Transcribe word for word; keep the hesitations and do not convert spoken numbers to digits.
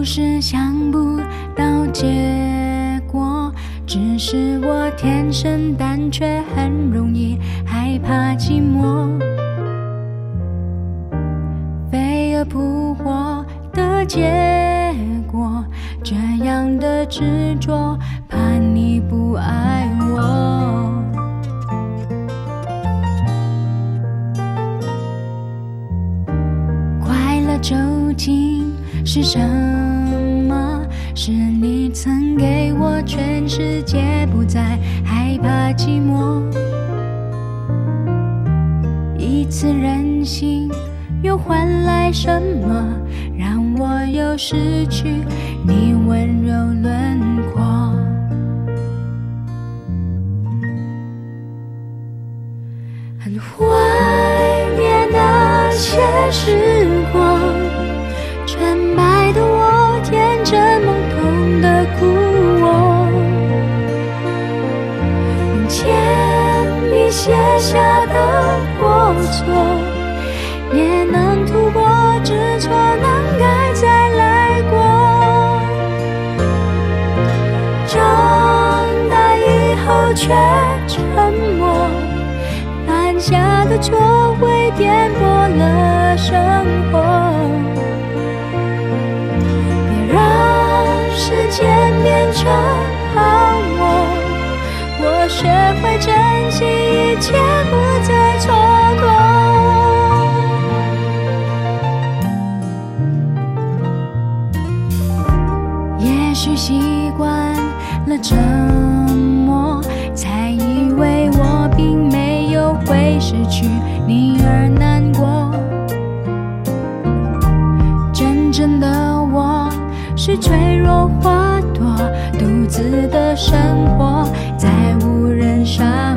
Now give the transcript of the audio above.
是想不到结果，只是我天生胆怯，很容易害怕寂寞。飞蛾扑火的结果，这样的执着，怕你不爱我。快乐究竟是什么？是你曾给我全世界，不再害怕寂寞。一次任性又换来什么？让我又失去你温柔轮廓。很怀念那些时光，纯白的我，天真懵懂的哭我，用铅笔写下的过错，也能突破，知错能改，再来过。长大以后却沉默，犯下的错会颠簸了生活。别让时间变成泡沫，我学会珍惜一切，不再错过。也许习惯了折磨，才以为我并没有会失去你而难过。真正的我是脆弱花朵，独自的生活在无人伤